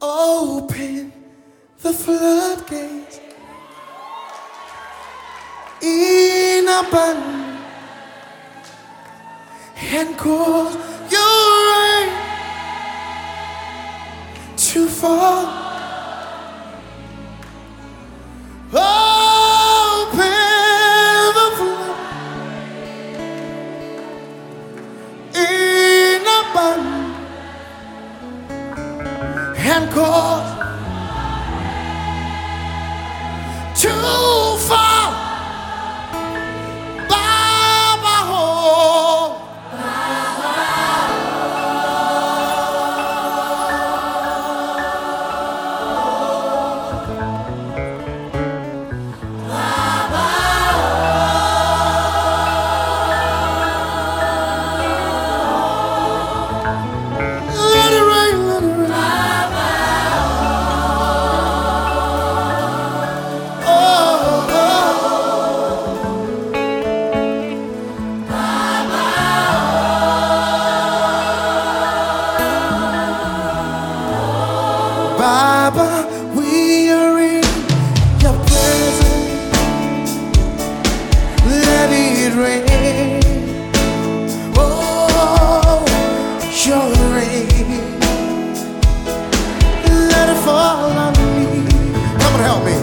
Open the floodgates in abundance and cause your rain to fall. Open the flood in abundance and cause to fall. Baba, oh. Let it rain, let it rain. Baba, we are in your presence. Let it rain. Oh, your rain. Let it fall on me. Come on, help me.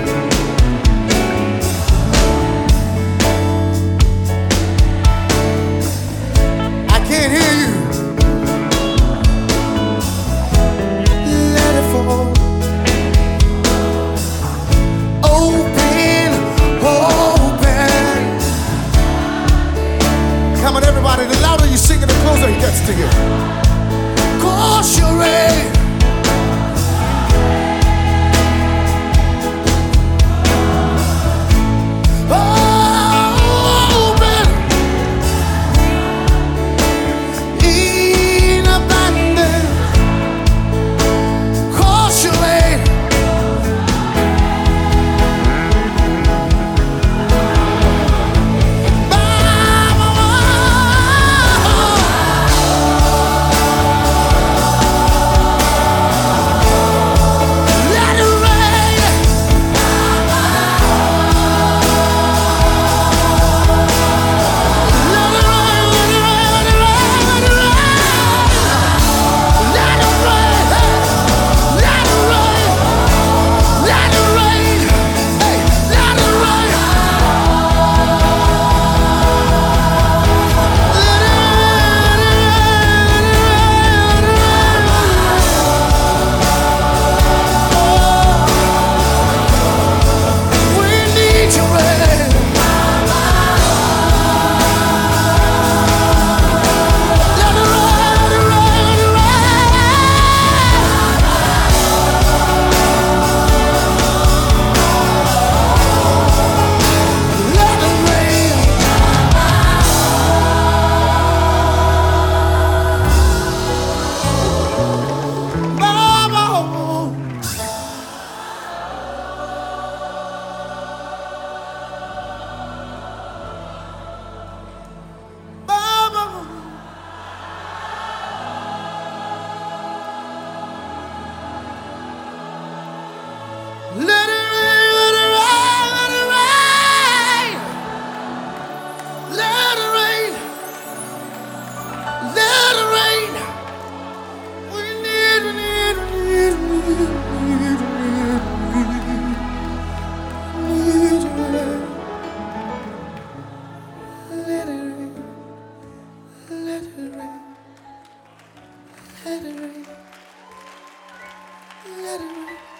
I can't hear you. Come on, everybody, the louder you sing it, the closer he gets to you. Cause you're ready. Open in abundance. Cause you're ready. Let it rain, let it rain, let it rain, let it rain, let it rain. We need, rain. Let it rain, let it rain, let it rain, let it rain.